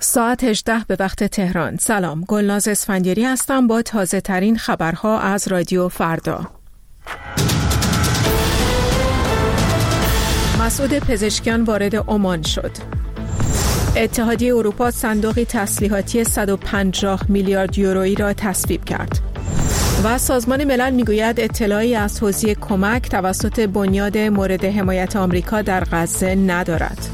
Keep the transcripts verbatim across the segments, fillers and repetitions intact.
ساعت هجده به وقت تهران. سلام، گلناز اسفندیاری هستم با تازه ترین خبرها از رادیو فردا. مسعود پزشکیان وارد عمان شد. اتحادیه اروپا صندوقی تسلیحاتی صد و پنجاه میلیارد یورویی را تصویب کرد. و سازمان ملل میگوید اطلاعی از توزیع کمک توسط بنیاد مورد حمایت آمریکا در غزه ندارد.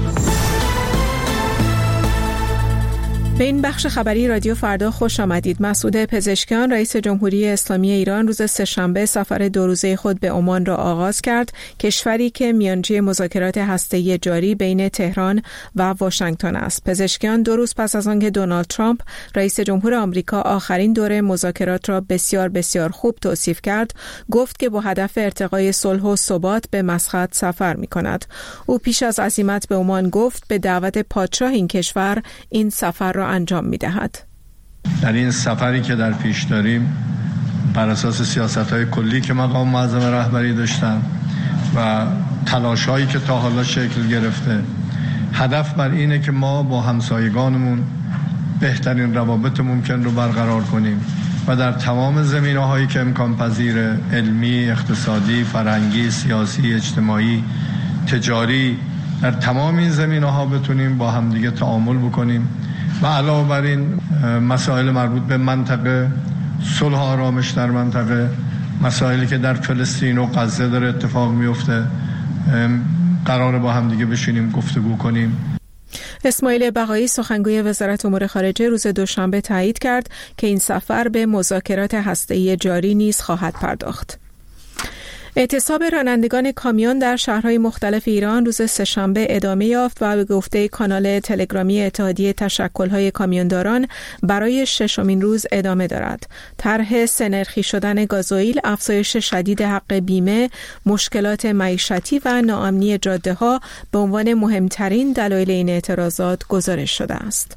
به این بخش خبری رادیو فردا خوش آمدید. مسعود پزشکیان رئیس جمهوری اسلامی ایران روز سه‌شنبه سفر دو روزه خود به عمان را آغاز کرد، کشوری که میانجی مذاکرات هسته‌ای جاری بین تهران و واشنگتن است. پزشکیان دو روز پس از آنکه دونالد ترامپ رئیس جمهور آمریکا آخرین دوره مذاکرات را بسیار بسیار خوب توصیف کرد، گفت که با هدف ارتقای صلح و ثبات به مسقط سفر می‌کند. او پیش از عزیمت به عمان گفت به دعوت پادشاه این کشور این سفر را انجام می‌دهد. در این سفری که در پیش داریم بر اساس سیاست‌های کلی که مقام معظم رهبری داشتن و تلاش‌هایی که تا حالا شکل گرفته، هدف بر اینه که ما با همسایگانمون بهترین روابط ممکن رو برقرار کنیم و در تمام زمینه‌هایی که امکان پذیر، علمی، اقتصادی، فرهنگی، سیاسی، اجتماعی، تجاری، در تمام این زمینه‌ها بتونیم با همدیگه تعامل بکنیم و علاوه بر این مسائل مربوط به منطقه، صلح و آرامش در منطقه، مسائلی که در فلسطین و غزه داره اتفاق میفته، قراره با هم دیگه بشینیم گفتگو کنیم. اسماعیل بقایی سخنگوی وزارت امور خارجه روز دوشنبه تایید کرد که این سفر به مذاکرات هسته‌ای جاری نیز خواهد پرداخت. اعتصاب رانندگان کامیون در شهرهای مختلف ایران روز سه‌شنبه ادامه یافت و به گفته کانال تلگرامی اتحادیه تشکل‌های کامیونداران برای ششمین روز ادامه دارد. طرح سه‌نرخی شدن گازوئیل، افزایش شدید حق بیمه، مشکلات معیشتی و ناامنی جاده‌ها به عنوان مهمترین دلایل این اعتراضات گزارش شده است.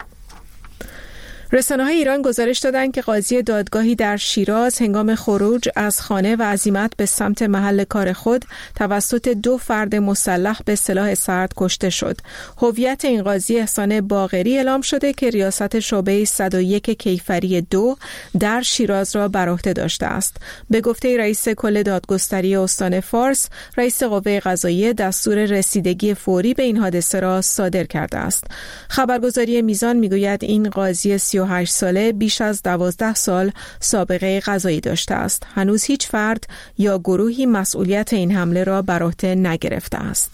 رسانه‌های ایران گزارش دادند که قاضی دادگاهی در شیراز هنگام خروج از خانه و عزیمت به سمت محل کار خود توسط دو فرد مسلح به سلاح سرد کشته شد. هویت این قاضی احسان باقری اعلام شده که ریاست شعبه صد و یک کیفری دو در شیراز را بر عهده داشته است. به گفته رئیس کل دادگستری استان فارس، رئیس قوه قضاییه دستور رسیدگی فوری به این حادثه را صادر کرده است. خبرگزاری میزان میگوید این قاضی سی و هشت ساله بیش از دوازده سال سابقه قضایی داشته است. هنوز هیچ فرد یا گروهی مسئولیت این حمله را بر عهده نگرفته است.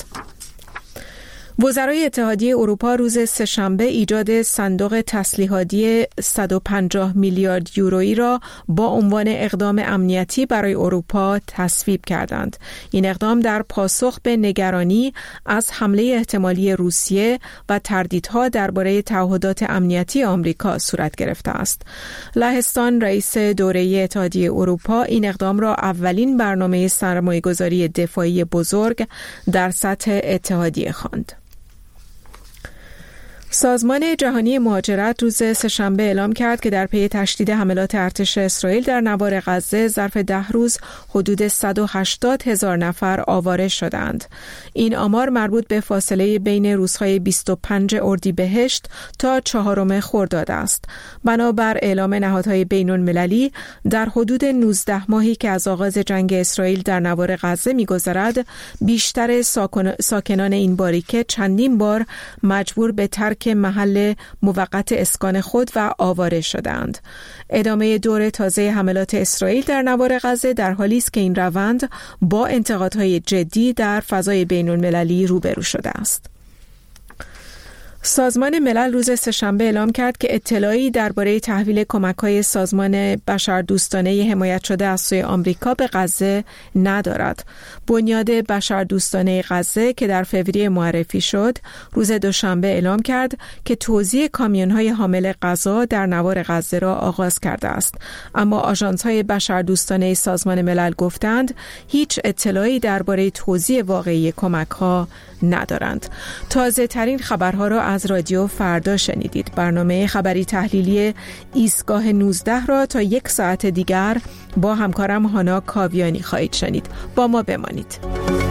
وزرای اتحادیه اروپا روز سه‌شنبه ایجاد صندوق تسلیحاتی صد و پنجاه میلیارد یورویی را با عنوان اقدام امنیتی برای اروپا تصویب کردند. این اقدام در پاسخ به نگرانی از حمله احتمالی روسیه و تردیدها درباره تعهدات امنیتی آمریکا صورت گرفته است. لهستان رئیس دوره اتحادیه اروپا این اقدام را اولین برنامه سرمایه‌گذاری دفاعی بزرگ در سطح اتحادیه خواند. سازمان جهانی مهاجرت روز سه‌شنبه اعلام کرد که در پی تشدید حملات ارتش اسرائیل در نوار غزه ظرف ده روز حدود صد و هشتاد هزار نفر آواره شدند. این آمار مربوط به فاصله بین روزهای بیست و پنجم اردیبهشت تا چهارم خرداد است. بنابر اعلام نهادهای بین‌المللی در حدود نوزده ماهی که از آغاز جنگ اسرائیل در نوار غزه می‌گذرد، بیشتر ساکنان این باریکه چندین بار مجبور به ترک که محل موقت اسکان خود و آواره شدند. ادامه دور تازه حملات اسرائیل در نوار غزه در حالی است که این روند با انتقادهای جدی در فضای بین المللی روبرو شده است. سازمان ملل روز سه‌شنبه اعلام کرد که اطلاعی درباره تحویل کمک‌های سازمان بشردوستانه حمایت شده از سوی آمریکا به غزه ندارد. بنیاد بشردوستانه غزه که در فوریه معرفی شد، روز دوشنبه اعلام کرد که توزیع کامیون‌های حامل غذا در نوار غزه را آغاز کرده است. اما آژانس‌های بشردوستانه سازمان ملل گفتند هیچ اطلاعی درباره توزیع واقعی کمک‌ها ندارند. تازه ترین خبرها را از رادیو فردا شنیدید. برنامه خبری تحلیلی ایستگاه نوزده را تا یک ساعت دیگر با همکارم هانا کاویانی خواهید شنید. با ما بمانید.